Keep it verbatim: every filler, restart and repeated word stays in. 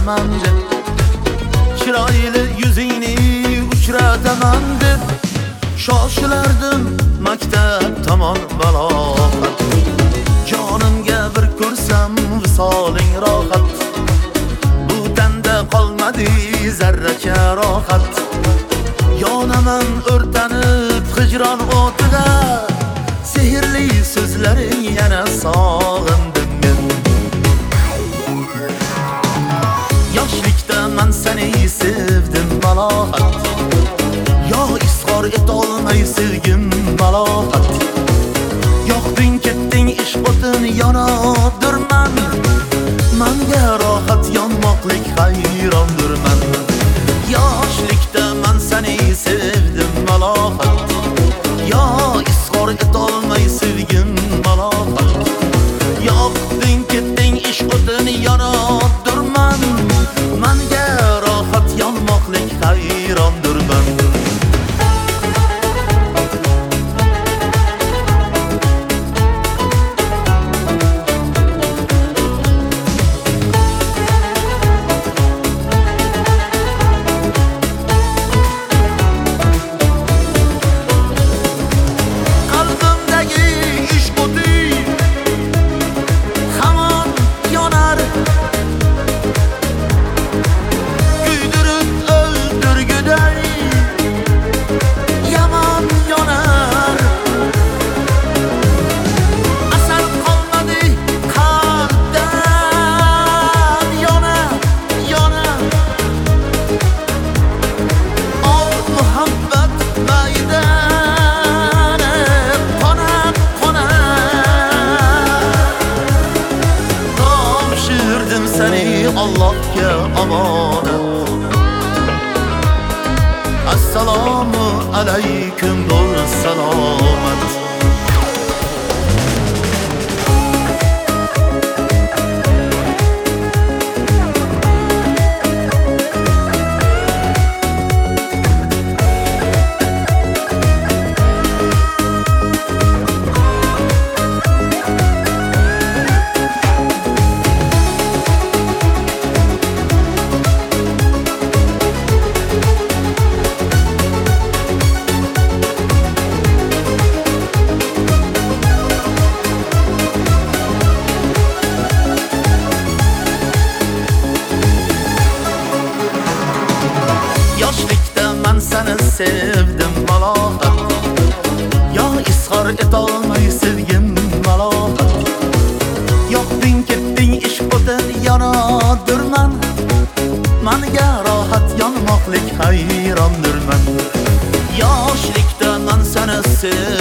ko'raman deb, chiroyli yuzingni uchrataman deb shoshilardim maktab tomon balog'at. Jonimga bir ko'rsam visoling rohat, bu tanda qolmadi zarracha rohat. Yonaman o'rtanib hijron o'tida, sehrli so'zlaring yana sog'indim men. Yoshlikda men seni sevdim malohat, yo izhor etolmay sevgim malohat. Yoqding ketding ish o'tin yonadirman, menga rohat yonmoqlik hayrondirman. Yoshlikda men seni sevdim malohat, yo izhor etolmay sevgim malohat. Yoqding ketding ish o'tin yonadirman, menga rohat yonmoqlik hayrondirman. Allohga omonat. Assalomu alaykum bo'l salomat. Yoshlikda men seni sevdim malohat, yo izhor etolmay sevgim malohat. Yoqding ketding ish o'tin yonadirman, menga rohat yonmoqlik hayrondirman. Yoshlikda men seni sevdim